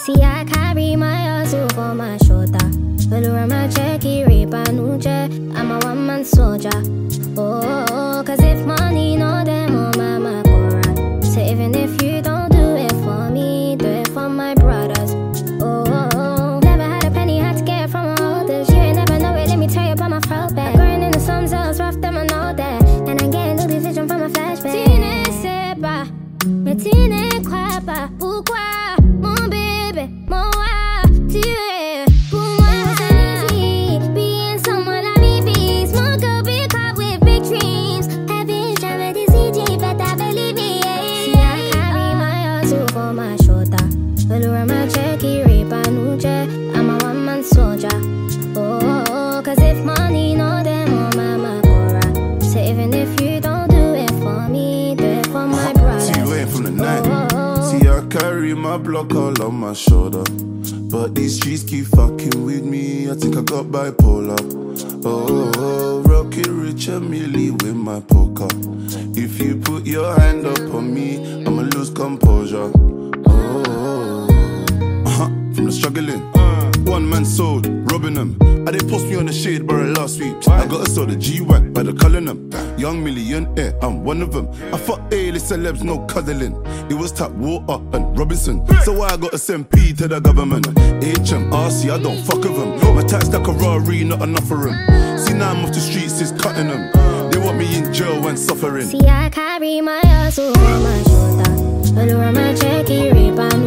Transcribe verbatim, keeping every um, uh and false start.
See, I carry my hustle for my shoulder. Allure my checky, rape and uche. I'm a one-man soldier. Oh, cause if money no them, oh mama cora. So even if you don't do it for me, do it for my brothers. Oh, never had a penny, had to get it from my oldest. You ain't never know it, let me tell you about my throwback. Growing in the slums, I was rough, them I know that. And I'm getting new decision from my flashback. Tine seba, me tine kwaba, pourquoi, mon bébé, mon wa, tu es pour moi. It wasn't easy being someone like me, be small girl, big heart with big dreams. Having traveled this city, better believe me. See, I carry my hustle for my shoulder. Allure my checky, rape and uche. I'm a one-man soldier. Oh, cause if money no them, oh mama cora. So even if you don't do it for me, do it for my brothers. See you ain't from the night. See, I carry my block all on my shoulder. But these streets keep fucking with me. I think I got bipolar. Oh, oh, rocket rich and Millie with my poker. If you put your hand up on me, I'ma lose composure. Oh, oh, oh. Uh-huh, from the struggling. One man sold, robbing them. I did post me on the shade bar last week. I got a soda G-Wack by the Cullinan. Young millionaire, I'm one of them. I fuck A-list celebs, no cuddling. It was Tap Water and Robinson. So I got to send P to the government. H M R C, I don't fuck with them. My tax like a Rari, not enough for them. See now I'm off the streets, it's cutting them. They want me in jail and suffering. See, I carry my hustle on my shoulder. Allure my checky, rape and